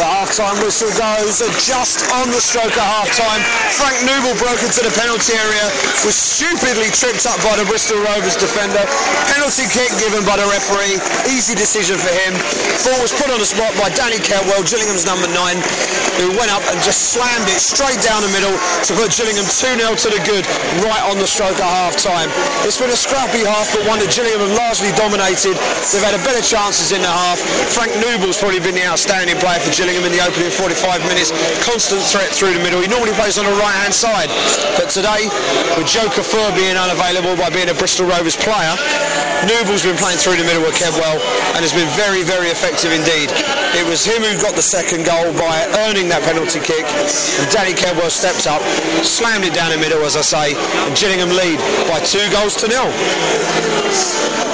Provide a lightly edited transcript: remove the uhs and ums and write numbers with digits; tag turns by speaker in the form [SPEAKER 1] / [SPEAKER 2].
[SPEAKER 1] The half-time whistle goes just on the stroke of half-time. Frank Nouble broke into the penalty area, was stupidly tripped up by the Bristol Rovers defender. Penalty kick given by the referee. Easy decision for him. Ball was put on the spot by Danny Keltwell, Gillingham's number 9, who went up and just slammed it straight down the middle to put Gillingham 2-0 to the good right on the stroke of half-time. It's been a scrappy half, but one that Gillingham have largely dominated. They've had a better chances in the half. Frank Nouble's probably been the outstanding player for Gillingham in the opening 45 minutes. Constant threat through the middle. He normally plays on the right-hand side, but today, with Joe Kafur being unavailable by being a Bristol Rovers player, Nouble's been playing through the middle with Keltwell and has been very, very effective indeed. It was him who got the second goal by earning that penalty kick, and Danny Keltwell stepped up, slammed it down the middle, as I say, and Gillingham lead by 2-0.